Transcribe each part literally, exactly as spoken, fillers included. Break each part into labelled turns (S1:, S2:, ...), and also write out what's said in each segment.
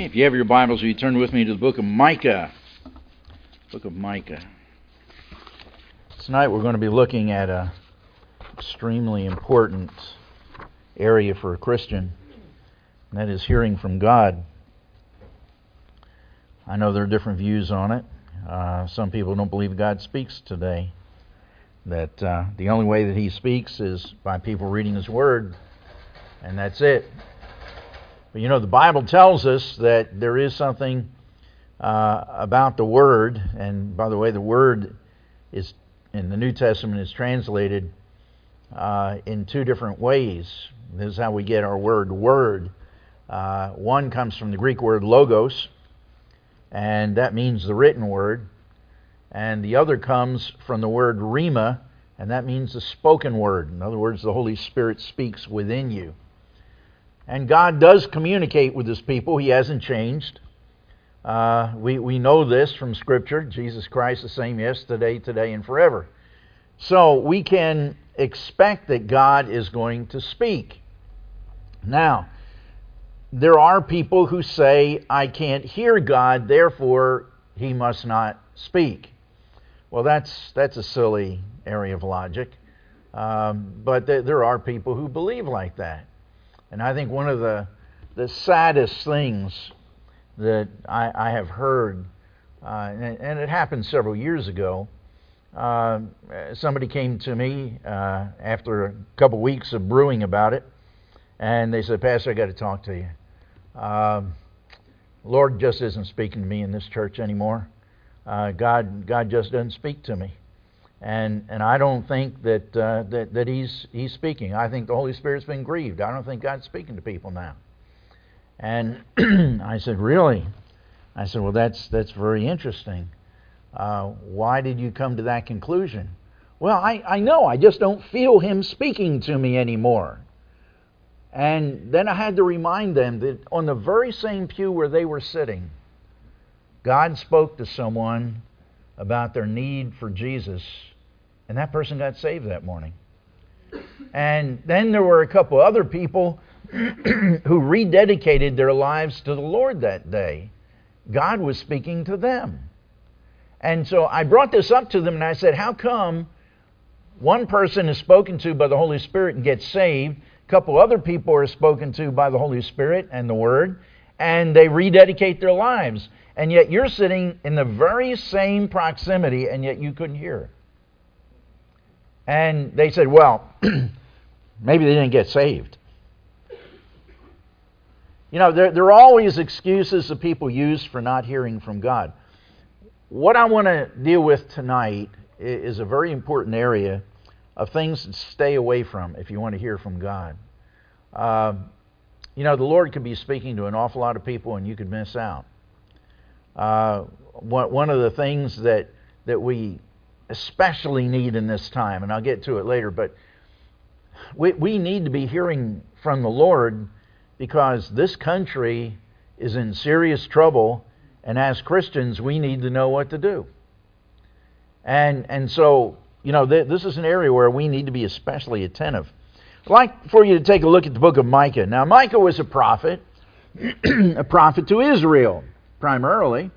S1: Okay, if you have your Bibles, will you turn with me to the book of Micah? Book of Micah. Tonight we're going to be looking at an extremely important area for a Christian, and that is hearing from God. I know there are different views on it. Uh, some people don't believe God speaks today, that uh, the only way that He speaks is by people reading His Word, and that's it. But you know, the Bible tells us that there is something uh, about the Word, and by the way, the Word is in the New Testament is translated uh, in two different ways. This is how we get our word "word." Uh, one comes from the Greek word logos, and that means the written word, and the other comes from the word rhema, and that means the spoken word. In other words, the Holy Spirit speaks within you. And God does communicate with His people. He hasn't changed. Uh, we, we know this from Scripture. Jesus Christ the same yesterday, today, and forever. So we can expect that God is going to speak. Now, there are people who say, I can't hear God, therefore He must not speak. Well, that's, that's a silly area of logic. Um, but th- there are people who believe like that. And I think one of the the saddest things that I, I have heard, uh, and, and it happened several years ago, uh, somebody came to me uh, after a couple weeks of brewing about it, and they said, Pastor, I got to talk to you. Uh, Lord just isn't speaking to me in this church anymore. Uh, God God just doesn't speak to me. And and I don't think that, uh, that that he's he's speaking. I think the Holy Spirit's been grieved. I don't think God's speaking to people now. And I said, really? I said, well, that's that's very interesting. Uh, why did you come to that conclusion? Well, I, I know. I just don't feel Him speaking to me anymore. And then I had to remind them that on the very same pew where they were sitting, God spoke to someone about their need for Jesus, and that person got saved that morning. And then there were a couple other people who rededicated their lives to the Lord that day. God was speaking to them. And so I brought this up to them, and I said, how come one person is spoken to by the Holy Spirit and gets saved, a couple other people are spoken to by the Holy Spirit and the Word, and they rededicate their lives? And yet you're sitting in the very same proximity, and yet you couldn't hear. And they said, well, maybe they didn't get saved. You know, there, there are always excuses that people use for not hearing from God. What I want to deal with tonight is a very important area of things to stay away from if you want to hear from God. Uh, you know, the Lord could be speaking to an awful lot of people, and you could miss out. Uh, one of the things that that we especially need in this time, and I'll get to it later, but we we need to be hearing from the Lord because this country is in serious trouble, and as Christians, we need to know what to do. And and so, you know, th- this is an area where we need to be especially attentive. I'd like for you to take a look at the book of Micah. Now, Micah was a prophet, a prophet to Israel, primarily.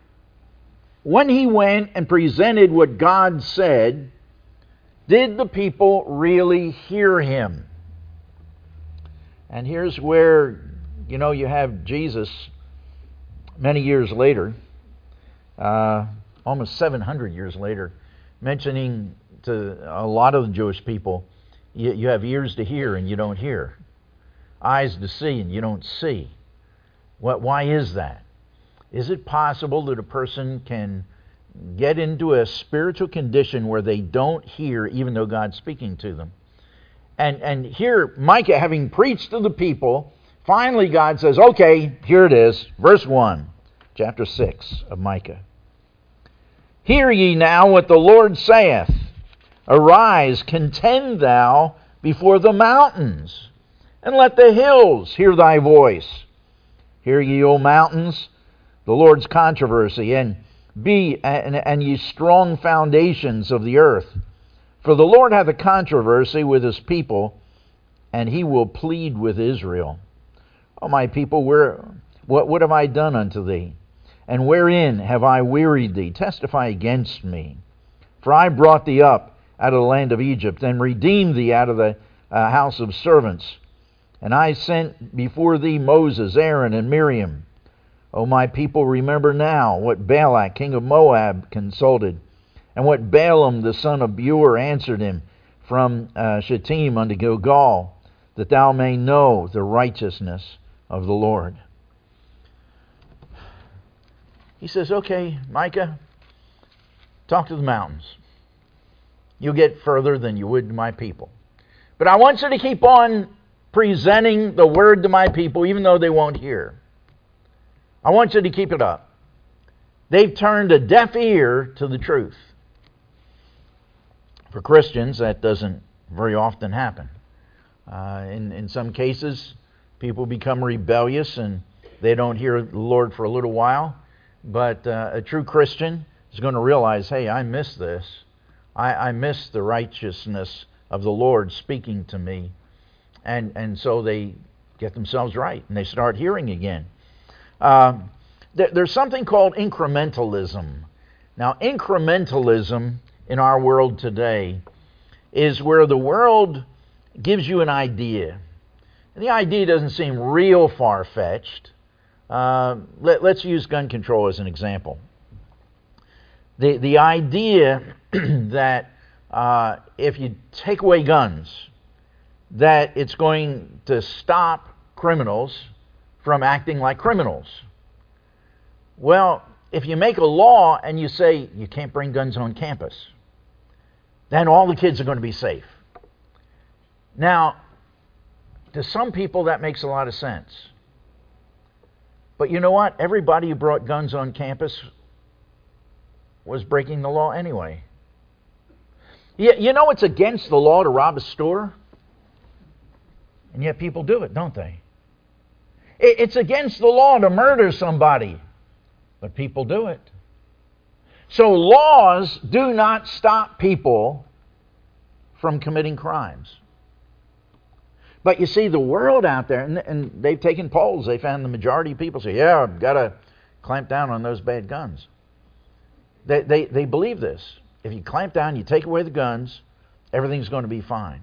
S1: When he went and presented what God said, did the people really hear him? And here's where, you know, you have Jesus many years later, uh, almost seven hundred years later, mentioning to a lot of the Jewish people, you, you have ears to hear and you don't hear, eyes to see and you don't see. What? Why is that? Is it possible that a person can get into a spiritual condition where they don't hear even though God's speaking to them? And and here, Micah, having preached to the people, finally God says, okay, here it is, verse one, chapter six of Micah. Hear ye now what the Lord saith. Arise, contend thou before the mountains, and let the hills hear thy voice. Hear ye, O mountains, the Lord's controversy, and be and, and ye strong foundations of the earth. For the Lord hath a controversy with His people, and He will plead with Israel. O my people, where What, what have I done unto thee? And wherein have I wearied thee? Testify against me. For I brought thee up out of the land of Egypt, and redeemed thee out of the uh, house of servants. And I sent before thee Moses, Aaron, and Miriam. O my people, remember now what Balak, king of Moab, consulted, and what Balaam, the son of Beor, answered him from uh, Shittim unto Gilgal, that thou may know the righteousness of the Lord. He says, okay, Micah, talk to the mountains. You'll get further than you would to my people. But I want you to keep on presenting the word to my people, even though they won't hear. I want you to keep it up. They've turned a deaf ear to the truth. For Christians, that doesn't very often happen. Uh, in, in some cases, people become rebellious and they don't hear the Lord for a little while. But uh, a true Christian is going to realize, hey, I miss this. I, I miss the righteousness of the Lord speaking to me. And, and so they get themselves right and they start hearing again. Uh, th- there's something called incrementalism. Now, incrementalism in our world today is where the world gives you an idea. And the idea doesn't seem real far-fetched. Uh, let, let's use gun control as an example. The, the idea that uh, if you take away guns, that it's going to stop criminals from acting like criminals. Well, if you make a law and you say you can't bring guns on campus, then all the kids are going to be safe. Now, to some people that makes a lot of sense. But you know what? Everybody who brought guns on campus was breaking the law anyway. You, you know it's against the law to rob a store? And yet people do it, don't they? It, it's against the law to murder somebody, but people do it. So laws do not stop people from committing crimes. But you see, the world out there, and, and they've taken polls, they found the majority of people say, yeah, I've got to clamp down on those bad guns. They, they, they believe this. If you clamp down, you take away the guns, everything's going to be fine.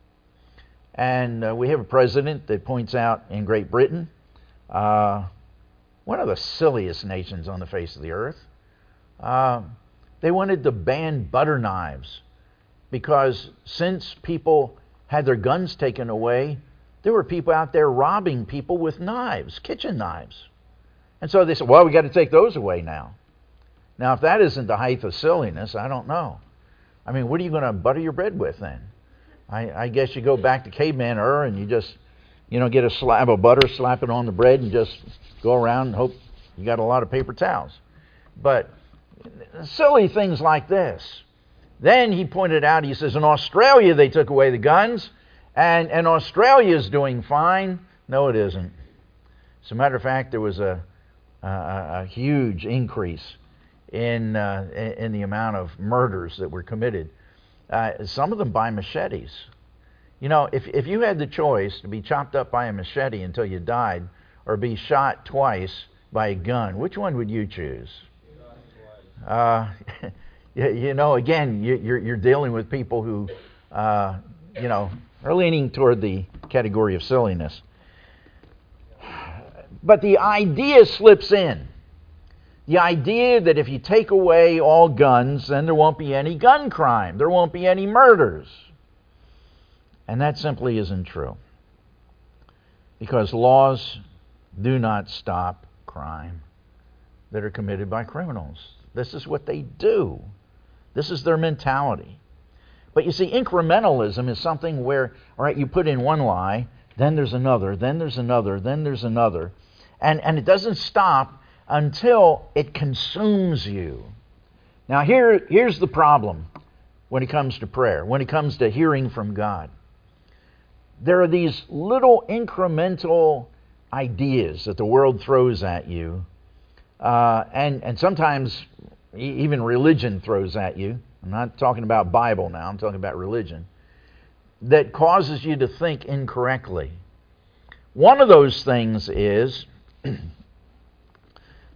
S1: And uh, we have a president that points out in Great Britain, uh, one of the silliest nations on the face of the earth, uh, they wanted to ban butter knives because since people had their guns taken away, there were people out there robbing people with knives, kitchen knives. And so they said, well, we got to take those away now. Now, if that isn't the height of silliness, I don't know. I mean, what are you going to butter your bread with then? I, I guess you go back to caveman era and you just, you know, get a slab of butter, slap it on the bread, and just go around and hope you got a lot of paper towels. But silly things like this. Then he pointed out, he says, in Australia they took away the guns, and, and Australia is doing fine. No, it isn't. As a matter of fact, there was a, a, a huge increase in, uh, in the amount of murders that were committed. Uh, some of them by machetes. You know, if, if you had the choice to be chopped up by a machete until you died, or be shot twice by a gun, which one would you choose? Uh, you, you know, again, you, you're, you're dealing with people who, uh, you know, are leaning toward the category of silliness. But the idea slips in. The idea that if you take away all guns, then there won't be any gun crime. There won't be any murders. And that simply isn't true. Because laws do not stop crime that are committed by criminals. This is what they do. This is their mentality. But you see, incrementalism is something where, all right, you put in one lie, then there's another, then there's another, then there's another. And, and it doesn't stop until it consumes you. Now here, here's the problem when it comes to prayer, when it comes to hearing from God. There are these little incremental ideas that the world throws at you, uh, and, and sometimes even religion throws at you. I'm not talking about Bible now, I'm talking about religion, that causes you to think incorrectly. One of those things is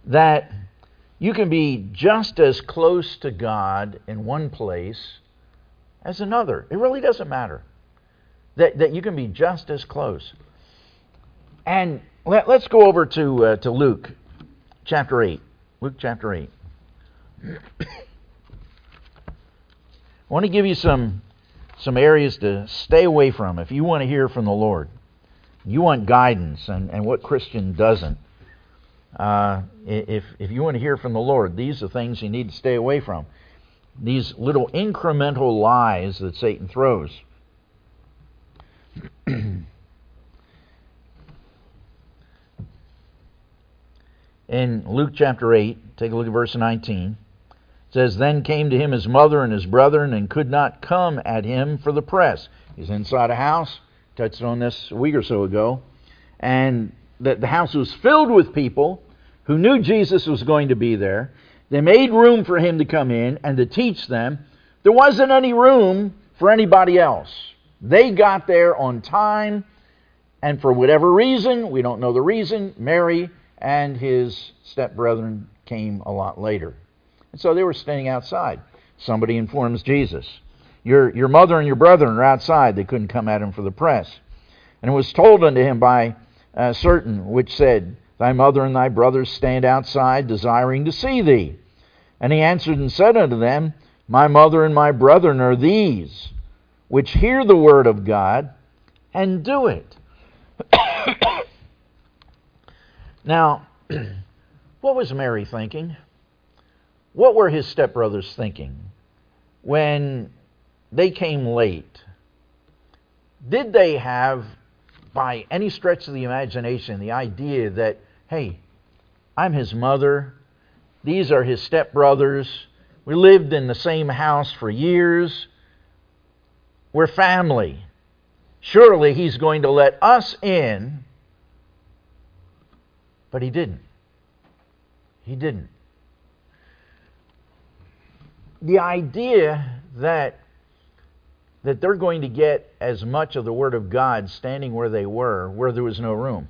S1: that you can be just as close to God in one place as another. It really doesn't matter. That, that you can be just as close. And let, let's go over to, uh, to Luke chapter eight. Luke chapter eight. I want to give you some, some areas to stay away from if you want to hear from the Lord. You want guidance, and, and what Christian doesn't. Uh, if, if you want to hear from the Lord, these are things you need to stay away from. These little incremental lies that Satan throws. In Luke chapter eight, take a look at verse nineteen. It says, Then came to him his mother and his brethren, and could not come at him for the press. He's inside a house. Touched on this a week or so ago. And the, the house was filled with people who knew Jesus was going to be there. They made room for him to come in and to teach them. There wasn't any room for anybody else. They got there on time, and for whatever reason, we don't know the reason, Mary and his stepbrethren came a lot later. And so they were standing outside. Somebody informs Jesus, Your, your mother and your brethren are outside. They couldn't come at him for the press. And it was told unto him by uh, certain which said, Thy mother and thy brothers stand outside, desiring to see thee. And he answered and said unto them, My mother and my brethren are these, which hear the word of God and do it. Now, what was Mary thinking? What were his stepbrothers thinking when they came late? Did they have, by any stretch of the imagination, the idea that, hey, I'm his mother, these are his stepbrothers, we lived in the same house for years, we're family, surely he's going to let us in? But he didn't. He didn't. The idea that that they're going to get as much of the Word of God standing where they were, where there was no room,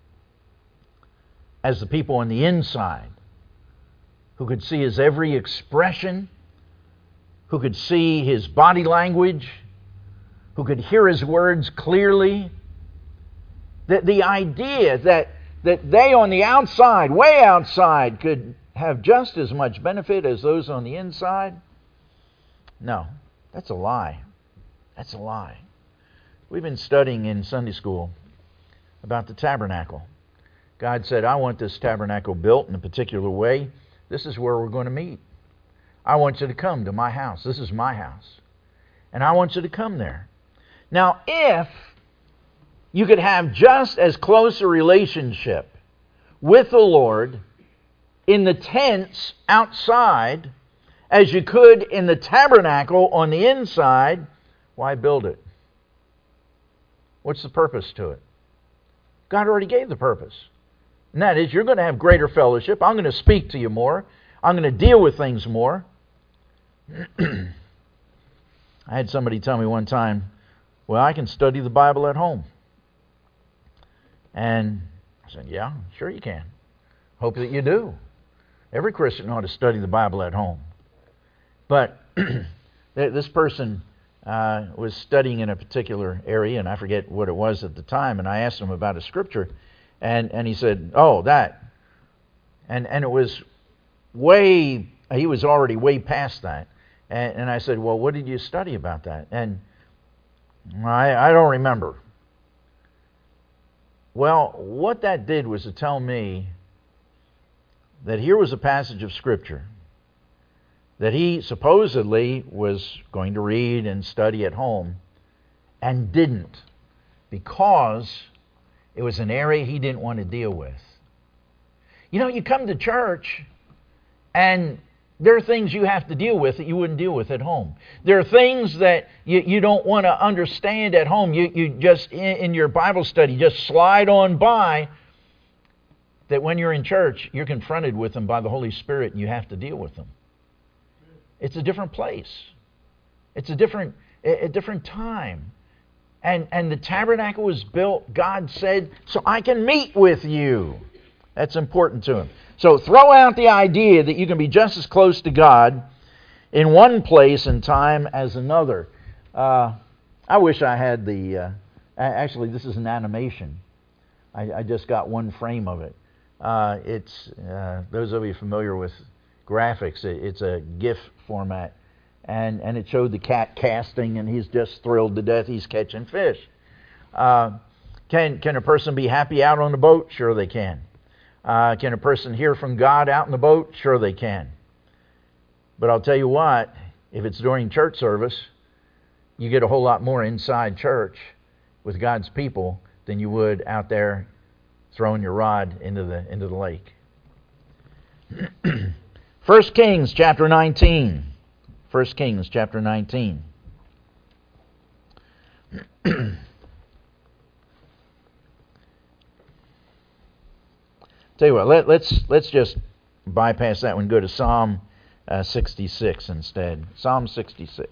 S1: as the people on the inside, who could see his every expression, who could see his body language, who could hear his words clearly. The, the idea that, that they on the outside, way outside, could have just as much benefit as those on the inside, no, that's a lie. That's a lie. We've been studying in Sunday school about the tabernacle. God said, I want this tabernacle built in a particular way. This is where we're going to meet. I want you to come to my house. This is my house. And I want you to come there. Now, if you could have just as close a relationship with the Lord in the tents outside as you could in the tabernacle on the inside, why build it? What's the purpose to it? God already gave the purpose. And that is, you're going to have greater fellowship. I'm going to speak to you more. I'm going to deal with things more. I had somebody tell me one time, well, I can study the Bible at home. And I said, yeah, sure you can. Hope that you do. Every Christian ought to study the Bible at home. But this person uh, was studying in a particular area, and I forget what it was at the time, and I asked him about a scripture, and, and he said, oh, that. And and it was way, he was already way past that. And, and I said, well, what did you study about that? And I, I don't remember. Well, what that did was to tell me that here was a passage of Scripture that he supposedly was going to read and study at home and didn't, because it was an area he didn't want to deal with. You know, you come to church and there are things you have to deal with that you wouldn't deal with at home. There are things that you, you don't want to understand at home. You, you just, in, in your Bible study, just slide on by, that when you're in church, you're confronted with them by the Holy Spirit and you have to deal with them. It's a different place. It's a different a different time. And and the tabernacle was built, God said, so I can meet with you. That's important to him. So throw out the idea that you can be just as close to God in one place and time as another. Uh, I wish I had the... Uh, actually, this is an animation. I, I just got one frame of it. Uh, it's uh, those of you familiar with graphics, it, it's a GIF format. And, and it showed the cat casting, and he's just thrilled to death he's catching fish. Uh, can, can a person be happy out on the boat? Sure they can. Uh, can a person hear from God out in the boat? Sure they can. But I'll tell you what, if it's during church service, you get a whole lot more inside church with God's people than you would out there throwing your rod into the into the lake. First Kings chapter nineteen. First Kings chapter nineteen. Tell you what, let, let's let's just bypass that one. Go to Psalm uh, sixty-six instead. Psalm sixty-six.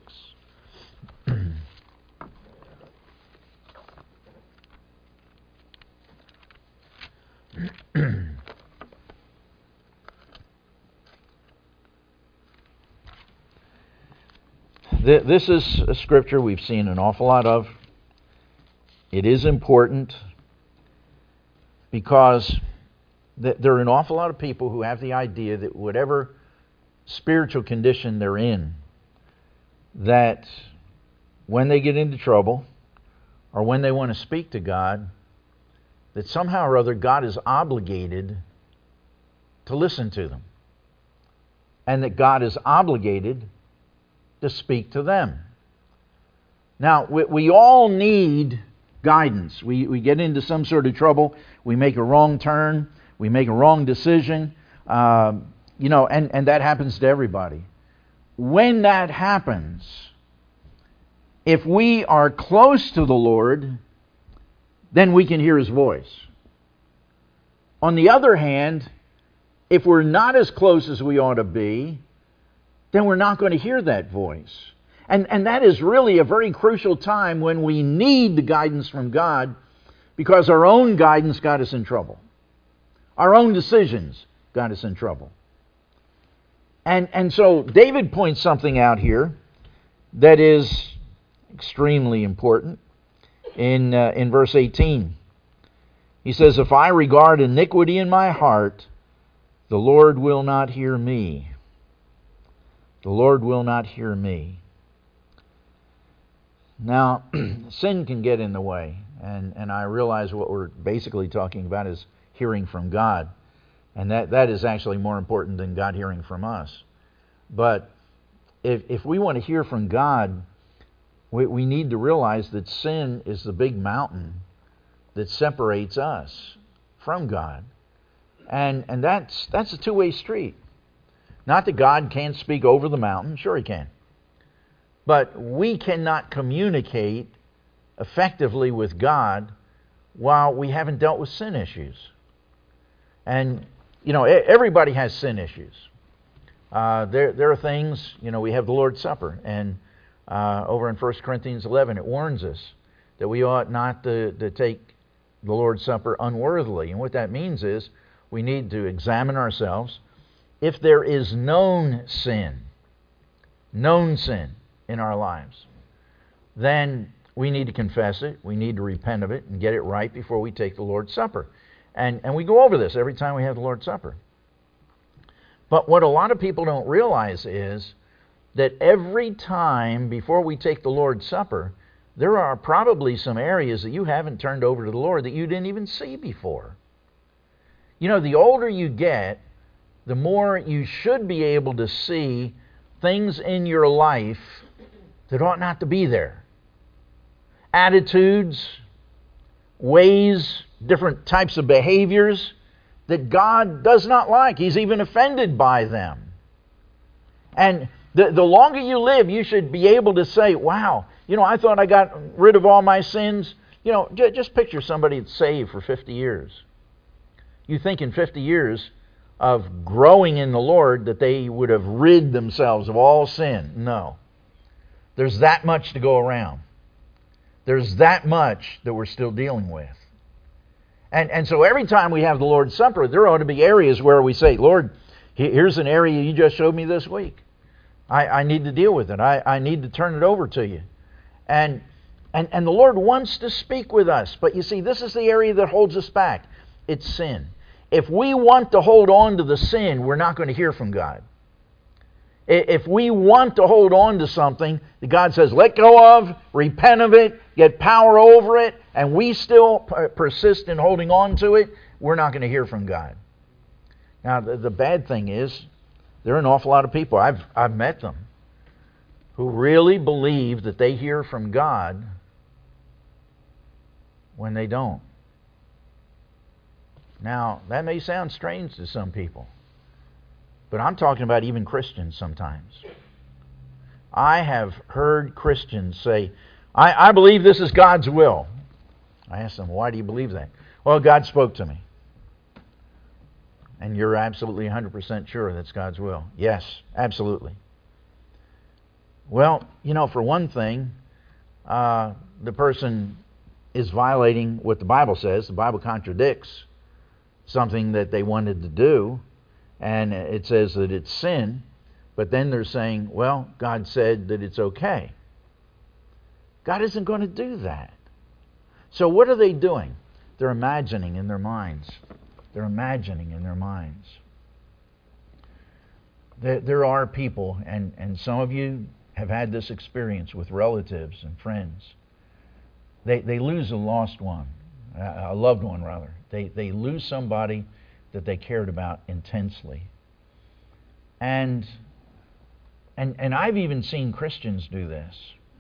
S1: This is a scripture we've seen an awful lot of. It is important because there are an awful lot of people who have the idea that whatever spiritual condition they're in, that when they get into trouble or when they want to speak to God, that somehow or other God is obligated to listen to them, and that God is obligated to speak to them. Now, we, we all need guidance. We, we get into some sort of trouble, we make a wrong turn, we make a wrong decision, uh, you know, and, and that happens to everybody. When that happens, if we are close to the Lord, then we can hear His voice. On the other hand, if we're not as close as we ought to be, then we're not going to hear that voice. And, and that is really a very crucial time when we need the guidance from God, because our own guidance got us in trouble. Our own decisions got us in trouble. And, and so David points something out here that is extremely important in, uh, in verse eighteen. He says, "If I regard iniquity in my heart, the Lord will not hear me. The Lord will not hear me." Now, sin can get in the way, and, and I realize what we're basically talking about is hearing from God, and that, that is actually more important than God hearing from us. But if, if we want to hear from God, we, we need to realize that sin is the big mountain that separates us from God, and, and that's, that's a two-way street. Not that God can't speak over the mountain. Sure He can. But we cannot communicate effectively with God while we haven't dealt with sin issues. And, you know, everybody has sin issues. Uh, there, there are things, you know, we have the Lord's Supper. And uh, over in First Corinthians eleven, it warns us that we ought not to, to take the Lord's Supper unworthily. And what that means is we need to examine ourselves. If there is known sin, known sin in our lives, then we need to confess it, we need to repent of it, and get it right before we take the Lord's Supper. And, and we go over this every time we have the Lord's Supper. But what a lot of people don't realize is that every time before we take the Lord's Supper, there are probably some areas that you haven't turned over to the Lord that you didn't even see before. You know, the older you get, the more you should be able to see things in your life that ought not to be there. Attitudes, ways, different types of behaviors that God does not like. He's even offended by them. And the, the longer you live, you should be able to say, wow, you know, I thought I got rid of all my sins. You know, j- just picture somebody that's saved for fifty years. You think in fifty years of growing in the Lord that they would have rid themselves of all sin. No. There's that much to go around. There's that much that we're still dealing with. And and so every time we have the Lord's Supper, there ought to be areas where we say, Lord, here's an area you just showed me this week. I, I need to deal with it. I, I need to turn it over to you. And, and and the Lord wants to speak with us. But you see, this is the area that holds us back. It's sin. If we want to hold on to the sin, we're not going to hear from God. If we want to hold on to something that God says, let go of, repent of it, get power over it, and we still persist in holding on to it, we're not going to hear from God. Now, the, the bad thing is, there are an awful lot of people, I've, I've met them, who really believe that they hear from God when they don't. Now, that may sound strange to some people, but I'm talking about even Christians sometimes. I have heard Christians say, I, I believe this is God's will. I ask them, why do you believe that? Well, God spoke to me. And you're absolutely one hundred percent sure that's God's will. Yes, absolutely. Well, you know, for one thing, uh, the person is violating what the Bible says. The Bible contradicts something that they wanted to do. And it says that it's sin, but then they're saying, well, God said that it's okay. God isn't going to do that. So what are they doing? They're imagining in their minds. They're imagining in their minds. There, there are people, and, and some of you have had this experience with relatives and friends. They, they lose a lost one, a loved one rather. They, they lose somebody that they cared about intensely. And, and and I've even seen Christians do this.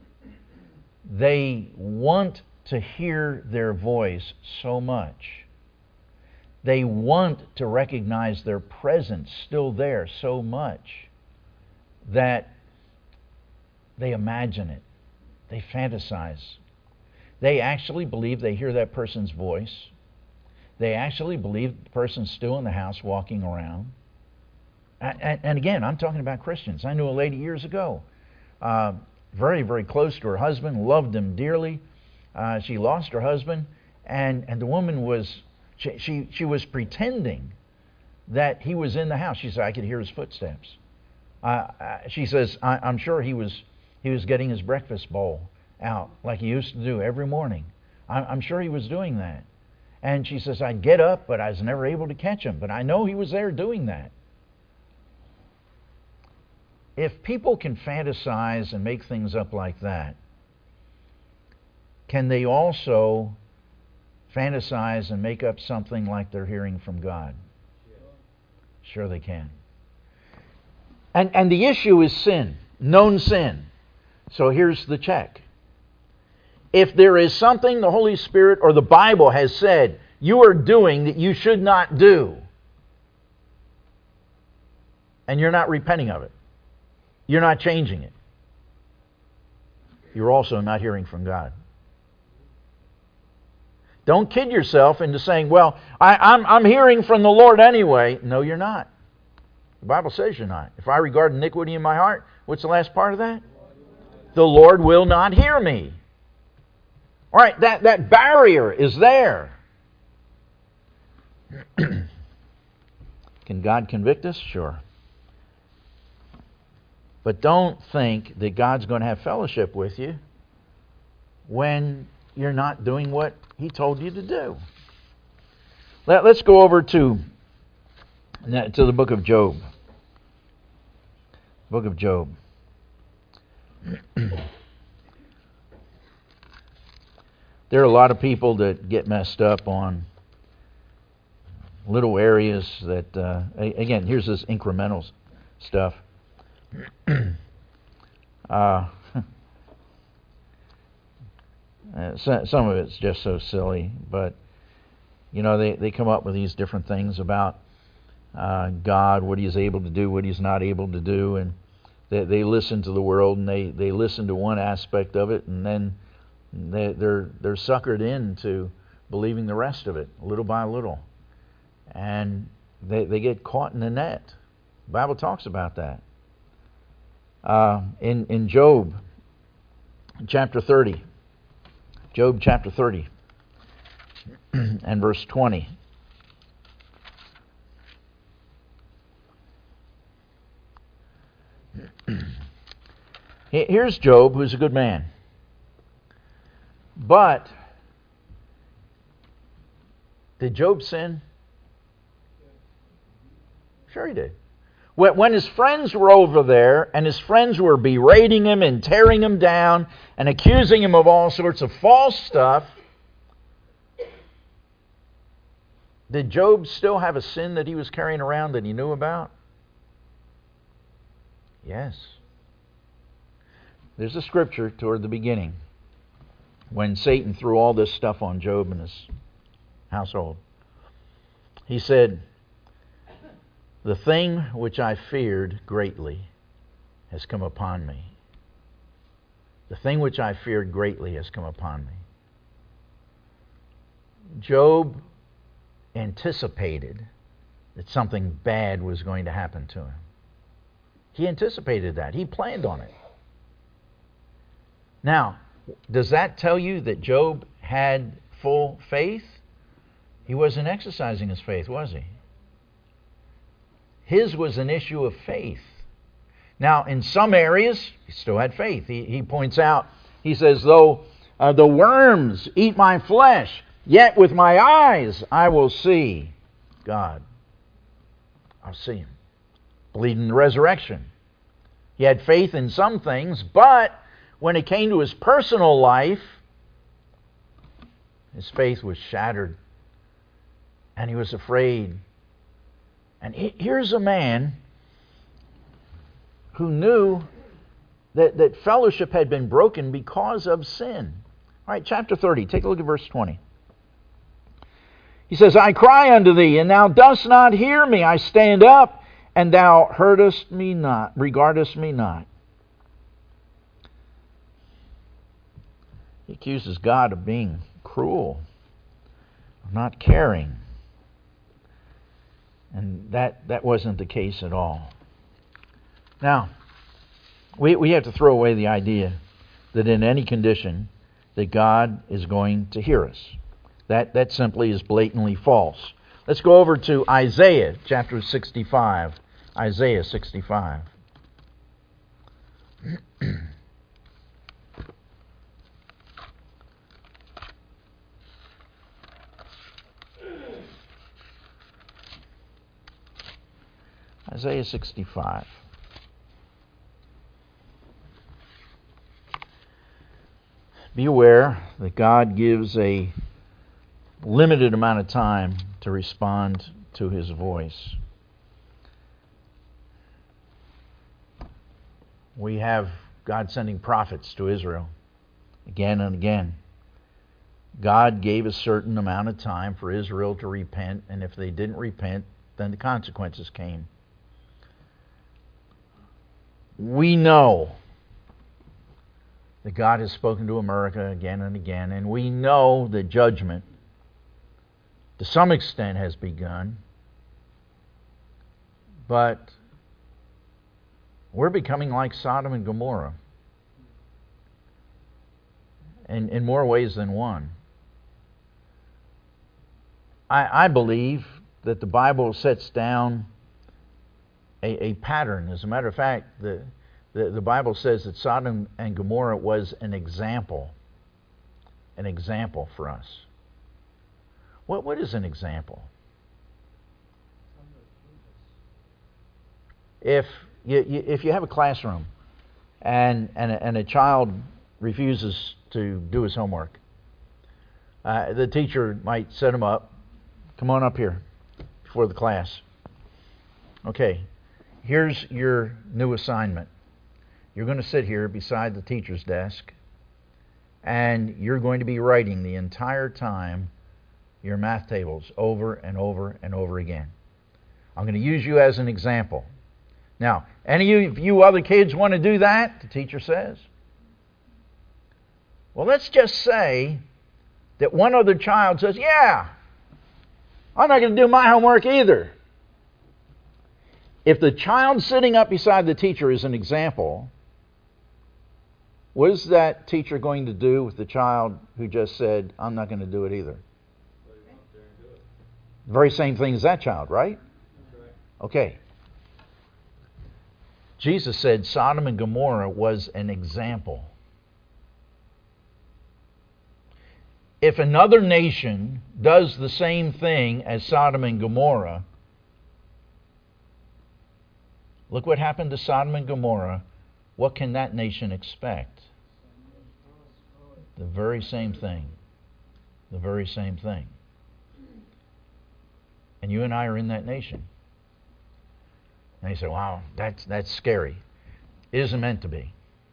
S1: They want to hear their voice so much. They want to recognize their presence still there so much that they imagine it. They fantasize. They actually believe they hear that person's voice. They actually believe the person's still in the house walking around. And, and again, I'm talking about Christians. I knew a lady years ago, uh, very, very close to her husband, loved him dearly. Uh, she lost her husband, and, and the woman was, she, she, she was pretending that he was in the house. She said, I could hear his footsteps. Uh, uh, she says, I, I'm sure he was, he was getting his breakfast bowl out like he used to do every morning. I, I'm sure he was doing that. And she says, I'd get up, but I was never able to catch him. But I know he was there doing that. If people can fantasize and make things up like that, can they also fantasize and make up something like they're hearing from God? Sure they can. And, and the issue is sin, known sin. So here's the check. If there is something the Holy Spirit or the Bible has said you are doing that you should not do, and you're not repenting of it, you're not changing it, you're also not hearing from God. Don't kid yourself into saying, well, I, I'm, I'm hearing from the Lord anyway. No, you're not. The Bible says you're not. If I regard iniquity in my heart, what's the last part of that? The Lord will not hear me. All right, that, that barrier is there. Can God convict us? Sure. But don't think that God's going to have fellowship with you when you're not doing what He told you to do. Let, let's go over to, to the book of Job. Book of Job. There are a lot of people that get messed up on little areas that, uh, again, here's this incremental stuff. uh, some of it's just so silly, but, you know, they, they come up with these different things about uh, God, what He's able to do, what He's not able to do, and they, they listen to the world, and they, they listen to one aspect of it, and then They, they're they're suckered into believing the rest of it, little by little. And they, they get caught in the net. The Bible talks about that. Uh, in, in Job, chapter thirty. Job chapter thirty. and verse twenty. Here's Job, who's a good man. But did Job sin? Sure he did. When his friends were over there and his friends were berating him and tearing him down and accusing him of all sorts of false stuff, did Job still have a sin that he was carrying around that he knew about? Yes. There's a scripture toward the beginning when Satan threw all this stuff on Job and his household. He said, "The thing which I feared greatly has come upon me. The thing which I feared greatly has come upon me." Job anticipated that something bad was going to happen to him. He anticipated that. He planned on it. Now, does that tell you that Job had full faith? He wasn't exercising his faith, was he? His was an issue of faith. Now, in some areas, he still had faith. He, he points out, he says, though uh, the worms eat my flesh, yet with my eyes I will see God. I'll see Him. Believed in the resurrection. He had faith in some things, but when it came to his personal life, his faith was shattered. And he was afraid. And here's a man who knew that, that fellowship had been broken because of sin. All right, chapter thirty, take a look at verse twenty. He says, "I cry unto thee, and thou dost not hear me. I stand up, and thou heardest me not, regardest me not." He accuses God of being cruel, of not caring. And that, that wasn't the case at all. Now, we, we have to throw away the idea that in any condition that God is going to hear us. That, that simply is blatantly false. Let's go over to Isaiah chapter sixty-five. Isaiah sixty-five. Isaiah sixty-five. Be aware that God gives a limited amount of time to respond to His voice. We have God sending prophets to Israel again and again. God gave a certain amount of time for Israel to repent, and if they didn't repent, then the consequences came. We know that God has spoken to America again and again, and we know that judgment, to some extent, has begun. But we're becoming like Sodom and Gomorrah in, in more ways than one. I, I believe that the Bible sets down a, a pattern. As a matter of fact, the, the, the Bible says that Sodom and Gomorrah was an example. An example for us. What What is an example? If you, you, if you have a classroom and, and, a, and a child refuses to do his homework, uh, the teacher might set him up. Come on up here before the class. Okay, here's your new assignment. You're going to sit here beside the teacher's desk, and you're going to be writing the entire time your math tables over and over and over again. I'm going to use you as an example. Now, any of you other kids want to do that? The teacher says. Well, let's just say that one other child says, yeah, I'm not going to do my homework either. If the child sitting up beside the teacher is an example, what is that teacher going to do with the child who just said, I'm not going to do it either? The very same thing as that child, right? Okay. Jesus said Sodom and Gomorrah was an example. If another nation does the same thing as Sodom and Gomorrah, look what happened to Sodom and Gomorrah. What can that nation expect? The very same thing. The very same thing. And you and I are in that nation. And you say, wow, that's, that's scary. It isn't meant to be.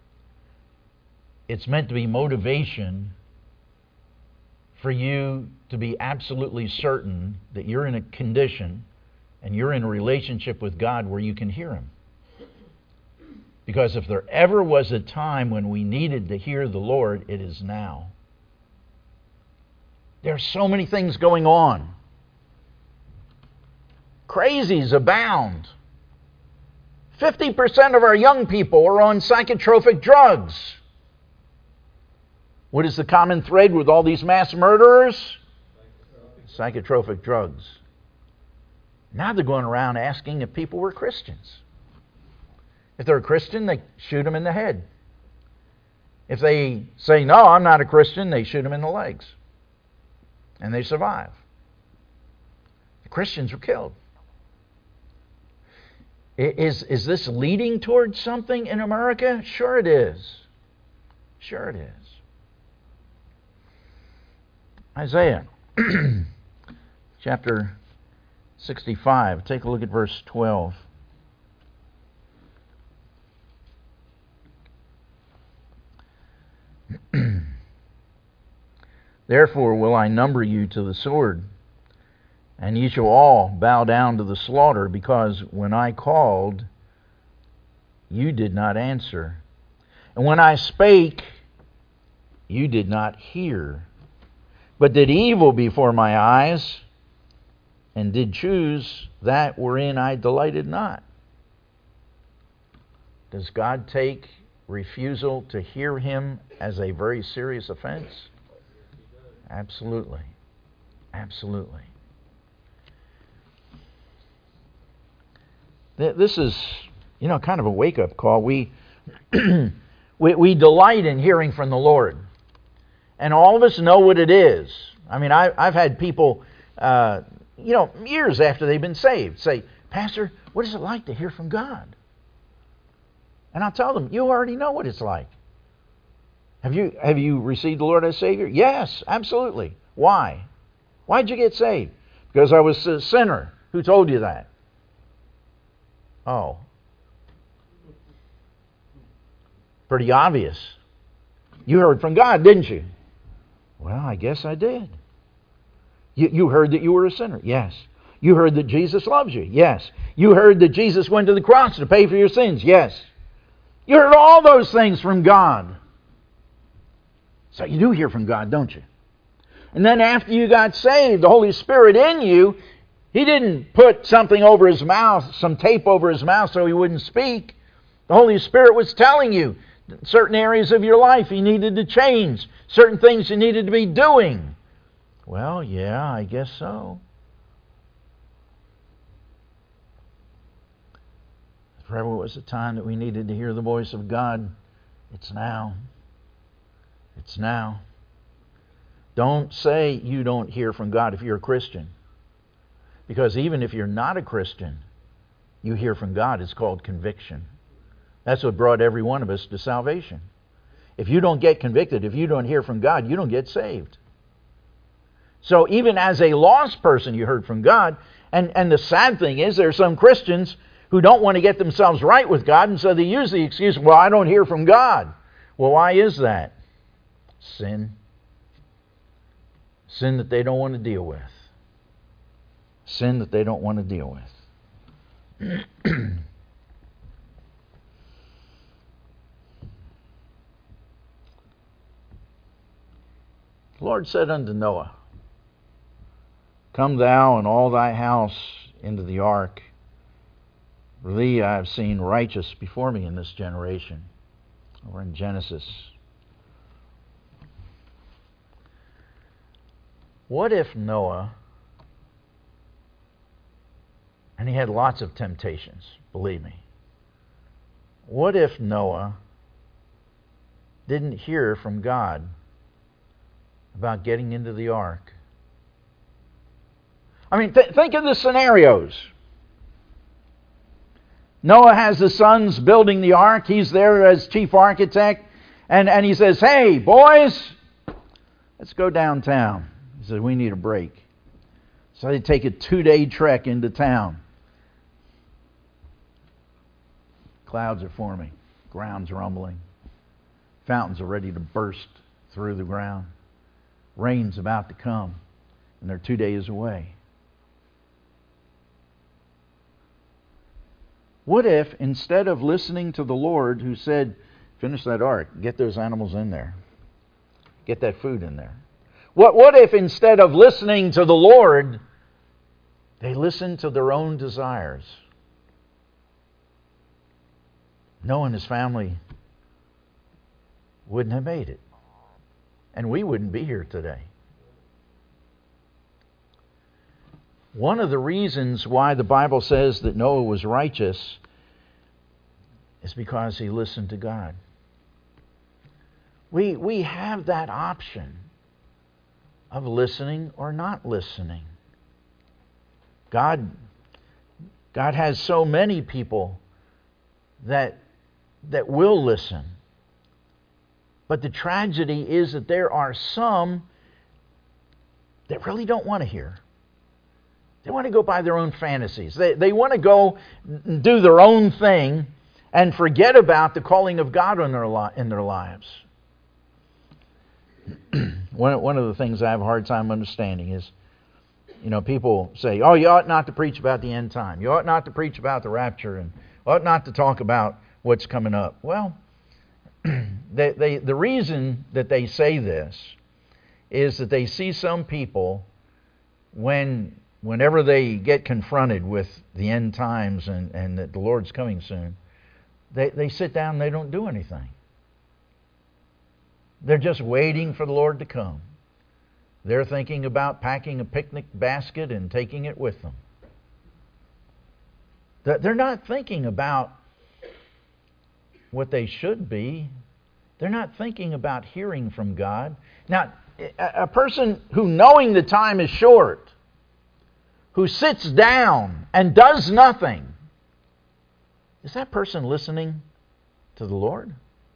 S1: It's meant to be motivation for you to be absolutely certain that you're in a condition and you're in a relationship with God where you can hear Him. Because if there ever was a time when we needed to hear the Lord, it is now. There are so many things going on. Crazies abound. fifty percent of our young people are on psychotropic drugs. What is the common thread with all these mass murderers? Psychotropic drugs. Now they're going around asking if people were Christians. If they're a Christian, they shoot them in the head. If they say, no, I'm not a Christian, they shoot them in the legs. And they survive. The Christians were killed. Is, is this leading towards something in America? Sure it is. Sure it is. Isaiah chapter sixty-five. Take a look at verse twelve. Therefore will I number you to the sword, and ye shall all bow down to the slaughter, because when I called, you did not answer. And when I spake, you did not hear, but did evil before my eyes, and did choose that wherein I delighted not. Does God take refusal to hear Him as a very serious offense? Absolutely. Absolutely. This is, you know, kind of a wake-up call. We, we we delight in hearing from the Lord. And all of us know what it is. I mean, I, I've had people, uh, you know, years after they've been saved, say, Pastor, what is it like to hear from God? And I'll tell them, you already know what it's like. Have you have you received the Lord as Savior? Yes, absolutely. Why? Why'd you get saved? Because I was a sinner. Who told you that? Oh. Pretty obvious. You heard from God, didn't you? Well, I guess I did. You, you heard that you were a sinner? Yes. You heard that Jesus loves you? Yes. You heard that Jesus went to the cross to pay for your sins? Yes. You heard all those things from God. So you do hear from God, don't you? And then after you got saved, the Holy Spirit in you, He didn't put something over His mouth, some tape over His mouth so He wouldn't speak. The Holy Spirit was telling you certain areas of your life you needed to change, certain things you needed to be doing. Well, yeah, I guess so. If ever was a time that we needed to hear the voice of God, it's now. It's now. Don't say you don't hear from God if you're a Christian. Because even if you're not a Christian, you hear from God. It's called conviction. That's what brought every one of us to salvation. If you don't get convicted, if you don't hear from God, you don't get saved. So even as a lost person, you heard from God. And, and the sad thing is there are some Christians who don't want to get themselves right with God, and so they use the excuse, well, I don't hear from God. Well, why is that? Sin. Sin that they don't want to deal with. Sin that they don't want to deal with. The Lord said unto Noah, Come thou and all thy house into the ark. For thee I have seen righteous before me in this generation. Over in Genesis. What if Noah And he had lots of temptations, believe me. What if Noah didn't hear from God about getting into the ark? I mean, th- think of the scenarios. Noah has the sons building the ark. He's there as chief architect. And, and he says, hey, boys, let's go downtown. He says, we need a break. So they take a two-day trek into town. Clouds are forming. Ground's rumbling. Fountains are ready to burst through the ground. Rain's about to come. And they're two days away. What if, instead of listening to the Lord who said, finish that ark, get those animals in there, get that food in there. What, what if, instead of listening to the Lord, they listened to their own desires? Noah and his family wouldn't have made it. And we wouldn't be here today. One of the reasons why the Bible says that Noah was righteous is because he listened to God. We, we have that option of listening or not listening. God, God has so many people that, that will listen. But the tragedy is that there are some that really don't want to hear. They want to go by their own fantasies. They, they want to go do their own thing and forget about the calling of God in their, li- in their lives. one, one of the things I have a hard time understanding is, you know, people say, oh, you ought not to preach about the end time. You ought not to preach about the rapture and ought not to talk about what's coming up. Well, they, they, the reason that they say this is that they see some people when... Whenever they get confronted with the end times and, and that the Lord's coming soon, they, they sit down and they don't do anything. They're just waiting for the Lord to come. They're thinking about packing a picnic basket and taking it with them. They're not thinking about what they should be. They're not thinking about hearing from God. Now, a person who, knowing the time is short, who sits down and does nothing, is that person listening to the Lord?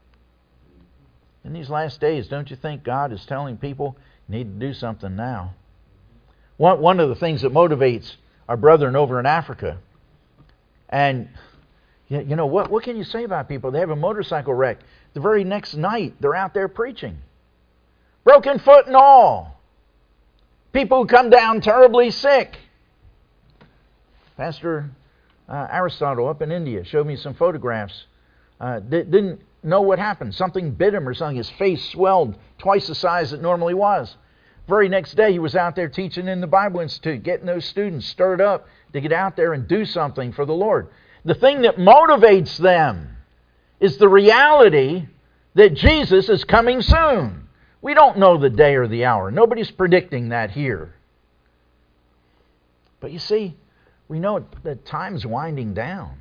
S1: In these last days, don't you think God is telling people, you need to do something now? One, one of the things that motivates our brethren over in Africa, and you know, what, what can you say about people? They have a motorcycle wreck. The very next night, they're out there preaching. Broken foot and all. People who come down terribly sick. Pastor uh, Aristotle up in India showed me some photographs. Uh, didn't know what happened. Something bit him or something. His face swelled twice the size it normally was. Very next day he was out there teaching in the Bible Institute, getting those students stirred up to get out there and do something for the Lord. The thing that motivates them is the reality that Jesus is coming soon. We don't know the day or the hour. Nobody's predicting that here. But you see, we know that time's winding down.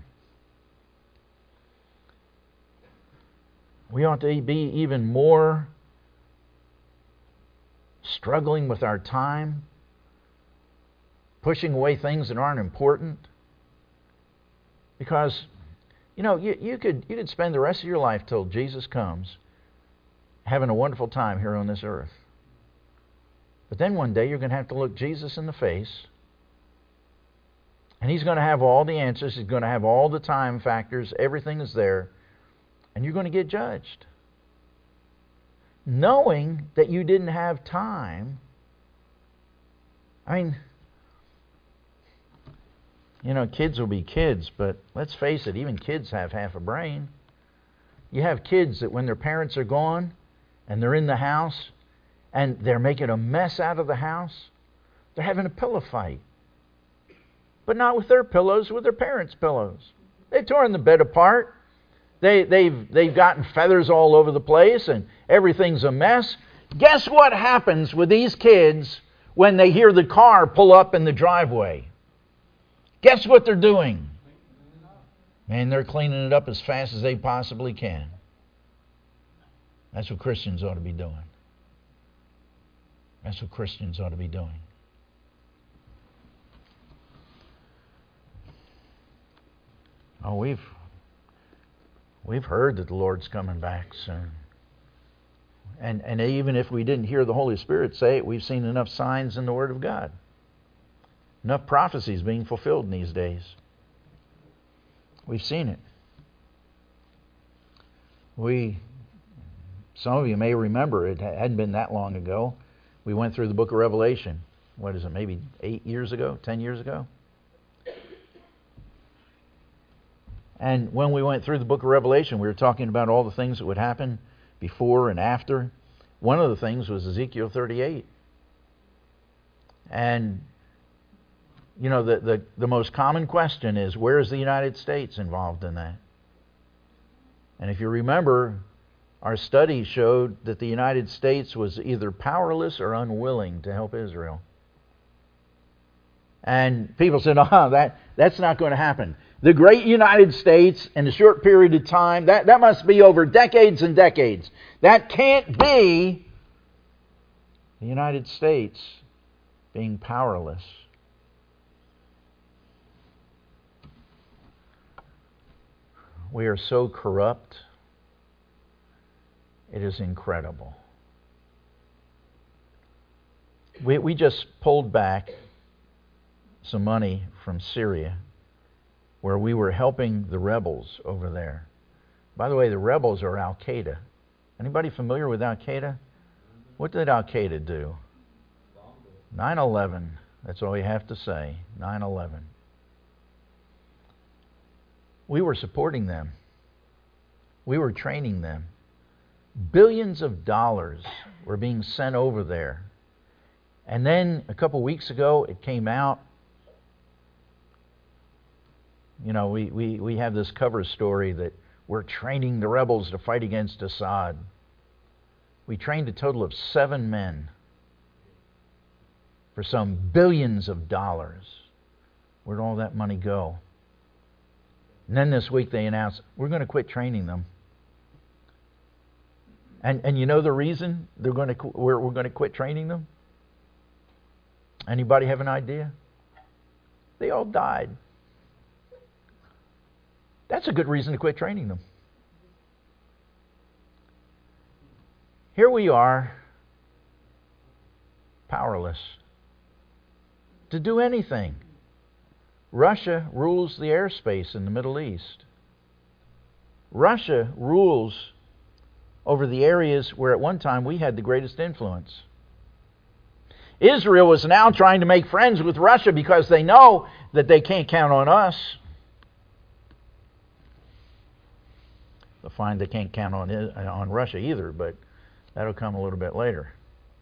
S1: We ought to be even more struggling with our time, pushing away things that aren't important. Because, you know, you, you could you could spend the rest of your life till Jesus comes having a wonderful time here on this earth. But then one day you're going to have to look Jesus in the face. And He's going to have all the answers. He's going to have all the time factors. Everything is there. And you're going to get judged. Knowing that you didn't have time. I mean, you know, kids will be kids, but let's face it, even kids have half a brain. You have kids that when their parents are gone and they're in the house and they're making a mess out of the house, they're having a pillow fight. But not with their pillows, with their parents' pillows. They've torn the bed apart. They, they've, they've gotten feathers all over the place and everything's a mess. Guess what happens with these kids when they hear the car pull up in the driveway? Guess what they're doing? Man, they're cleaning it up as fast as they possibly can. That's what Christians ought to be doing. That's what Christians ought to be doing. Oh, we've we've heard that the Lord's coming back soon. And and even if we didn't hear the Holy Spirit say it, we've seen enough signs in the Word of God. Enough prophecies being fulfilled in these days. We've seen it. We, some of you may remember, it hadn't been that long ago. We went through the book of Revelation. What is it, maybe eight years ago, ten years ago? And when we went through the book of Revelation, we were talking about all the things that would happen before and after. One of the things was Ezekiel thirty-eight. And, you know, the, the, the most common question is, where is the United States involved in that? And if you remember, our study showed that the United States was either powerless or unwilling to help Israel. And people said, oh, that, that's not going to happen. The great United States, in a short period of time, that, that must be over decades and decades. That can't be the United States being powerless. We are so corrupt. It is incredible. We, we just pulled back some money from Syria, where we were helping the rebels over there. By the way, the rebels are Al-Qaeda. Anybody familiar with Al-Qaeda? What did Al-Qaeda do? nine eleven. That's all you have to say. nine eleven. We were supporting them. We were training them. Billions of dollars were being sent over there. And then a couple weeks ago, it came out. You know, we, we, we have this cover story that we're training the rebels to fight against Assad. We trained a total of seven men for some billions of dollars. Where'd all that money go? And then this week they announced, we're going to quit training them. And and you know the reason they're going to we're, we're going to quit training them? Anybody have an idea? They all died. That's a good reason to quit training them. Here we are, powerless to do anything. Russia rules the airspace in the Middle East. Russia rules over the areas where at one time we had the greatest influence. Israel is now trying to make friends with Russia because they know that they can't count on us. They'll find they can't count on on Russia either, but that'll come a little bit later.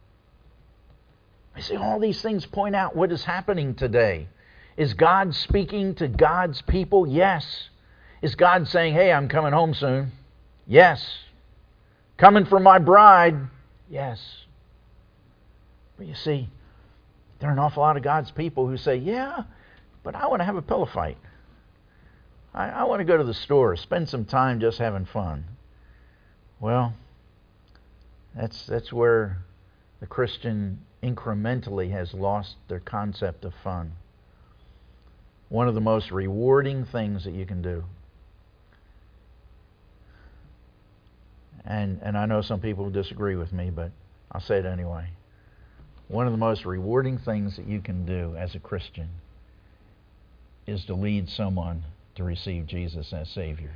S1: I see all these things point out what is happening today. Is God speaking to God's people? Yes. Is God saying, hey, I'm coming home soon? Yes. Coming for my bride? Yes. But you see, there are an awful lot of God's people who say, yeah, but I want to have a pillow fight. I, I want to go to the store, spend some time just having fun. Well, that's that's where the Christian incrementally has lost their concept of fun. One of the most rewarding things that you can do. And and I know some people disagree with me, but I'll say it anyway. One of the most rewarding things that you can do as a Christian is to lead someone to receive Jesus as Savior.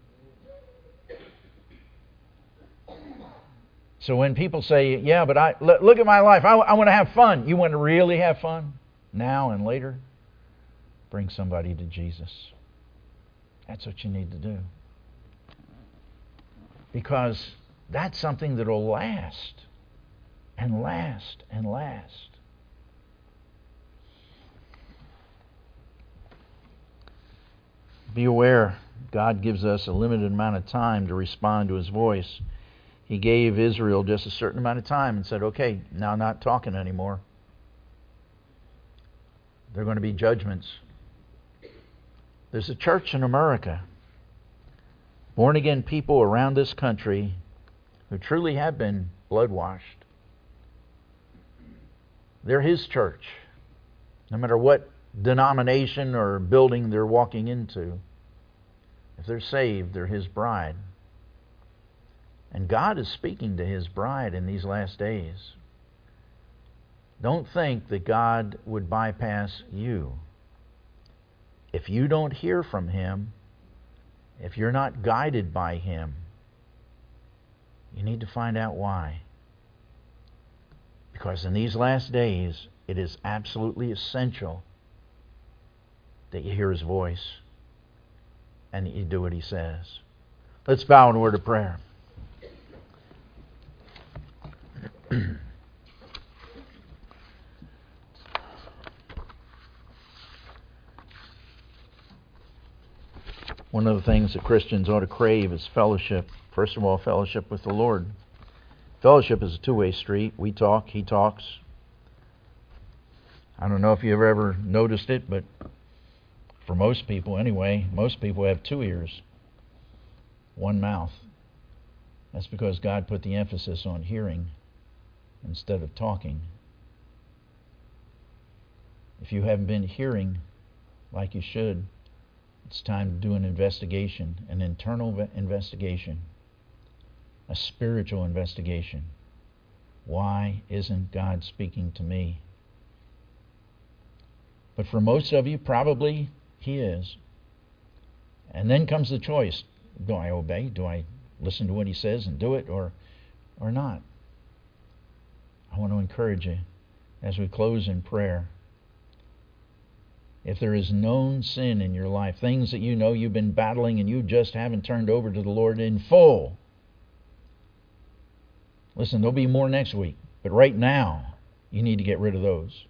S1: So when people say, yeah, but I look at my life, I, I want to have fun. You want to really have fun now and later? Bring somebody to Jesus. That's what you need to do. Because that's something that will last and last and last. Be aware, God gives us a limited amount of time to respond to His voice. He gave Israel just a certain amount of time and said, okay, now I'm not talking anymore. There are going to be judgments. There's a church in America, born-again people around this country who truly have been blood-washed. They're His church, no matter what denomination or building they're walking into. If they're saved, they're His bride. And God is speaking to His bride in these last days. Don't think that God would bypass you. If you don't hear from Him, if you're not guided by Him, you need to find out why. Because in these last days, it is absolutely essential that you hear His voice and that you do what He says. Let's bow in a word of prayer. One of the things that Christians ought to crave is fellowship. First of all, fellowship with the Lord. Fellowship is a two-way street. We talk, He talks. I don't know if you've ever noticed it, but for most people anyway, most people have two ears, one mouth. That's because God put the emphasis on hearing instead of talking. If you haven't been hearing like you should, it's time to do an investigation, an internal investigation, a spiritual investigation. Why isn't God speaking to me? But for most of you, probably He is. And then comes the choice. Do I obey? Do I listen to what He says and do it, or, or not? I want to encourage you as we close in prayer. If there is known sin in your life, things that you know you've been battling and you just haven't turned over to the Lord in full, listen, there'll be more next week. But right now, you need to get rid of those.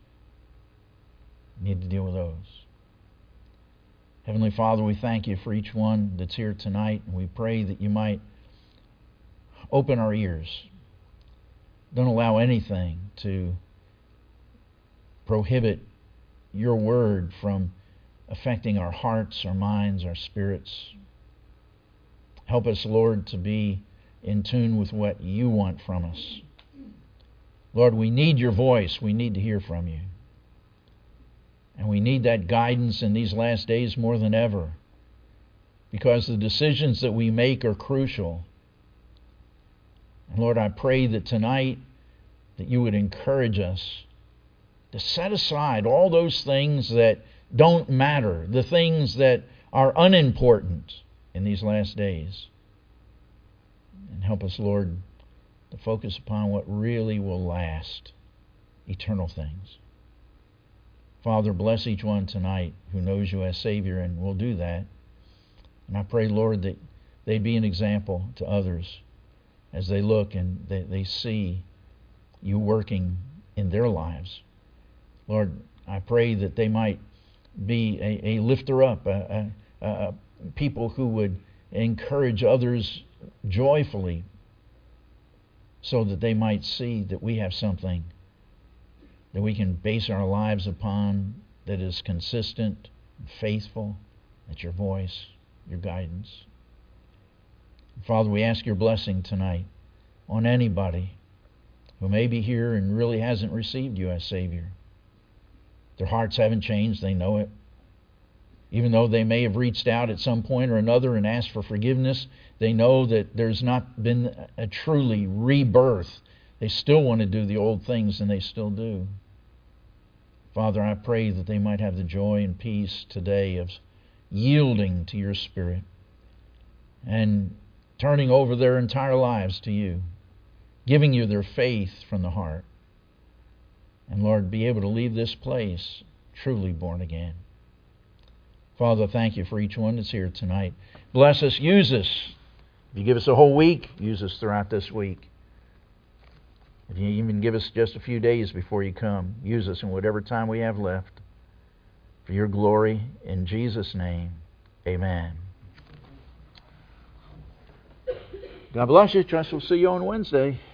S1: You need to deal with those. Heavenly Father, we thank You for each one that's here tonight, and we pray that You might open our ears. Don't allow anything to prohibit Your word from affecting our hearts, our minds, our spirits. Help us, Lord, to be in tune with what You want from us. Lord, we need Your voice. We need to hear from You. And we need that guidance in these last days more than ever, because the decisions that we make are crucial. And Lord, I pray that tonight that You would encourage us to set aside all those things that don't matter, the things that are unimportant in these last days. And help us, Lord, to focus upon what really will last, eternal things. Father, bless each one tonight who knows You as Savior and will do that. And I pray, Lord, that they be an example to others as they look and they, they see You working in their lives. Lord, I pray that they might be a, a lifter up, a, a, a people who would encourage others joyfully, so that they might see that we have something that we can base our lives upon that is consistent and faithful. That's Your voice, Your guidance. Father, we ask Your blessing tonight on anybody who may be here and really hasn't received You as Savior. Their hearts haven't changed, they know it. Even though they may have reached out at some point or another and asked for forgiveness, they know that there's not been a truly rebirth. They still want to do the old things, and they still do. Father, I pray that they might have the joy and peace today of yielding to Your Spirit and turning over their entire lives to You, giving You their faith from the heart. And Lord, be able to leave this place truly born again. Father, thank You for each one that's here tonight. Bless us, use us. If You give us a whole week, use us throughout this week. If You even give us just a few days before You come, use us in whatever time we have left. For Your glory, in Jesus' name, amen. God bless you. Trust we'll see you on Wednesday.